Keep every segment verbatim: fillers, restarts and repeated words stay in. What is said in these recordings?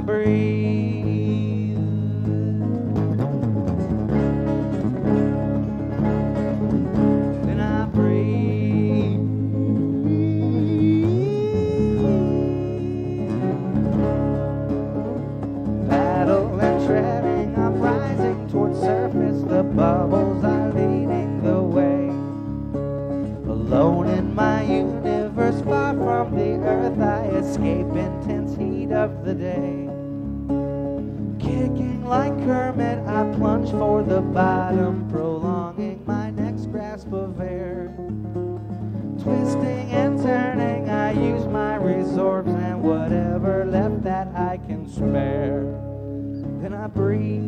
I breathe. Then I breathe. Paddle and treading, I'm rising towards surface. The bubbles are leading the way. Alone in my universe, far from the earth, I escape intense heat of the day. Kicking like Kermit, I plunge for the bottom, prolonging my next grasp of air. Twisting and turning, I use my resource and whatever left that I can spare. Then I breathe.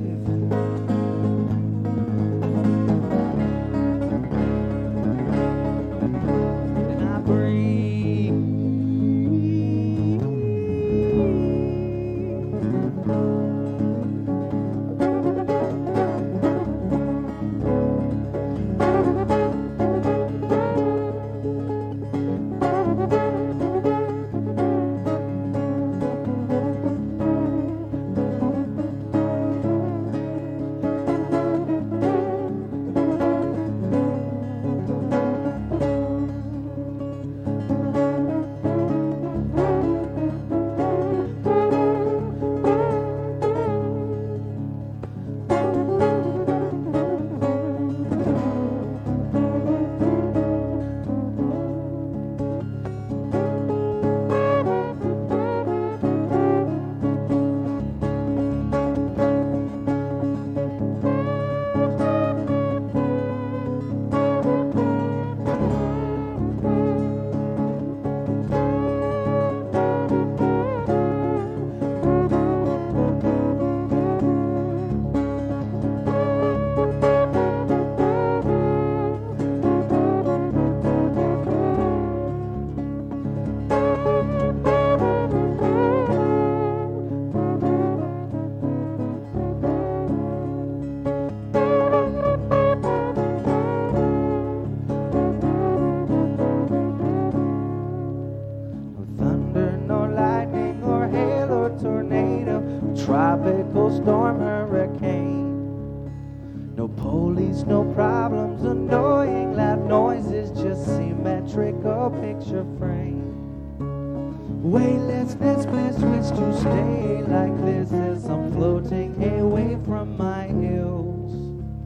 Tropical storm, hurricane. No police, no problems, annoying loud noises, just symmetrical picture frame. Weightlessness, bliss, wish to stay like this as I'm floating away from my ills.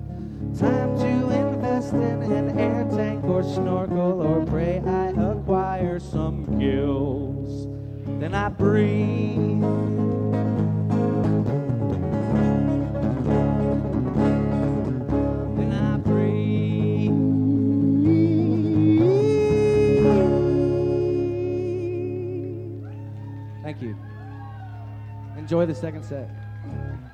Time to invest in an air tank or snorkel, or pray I acquire some gills. Then I breathe. Thank you. Enjoy the second set.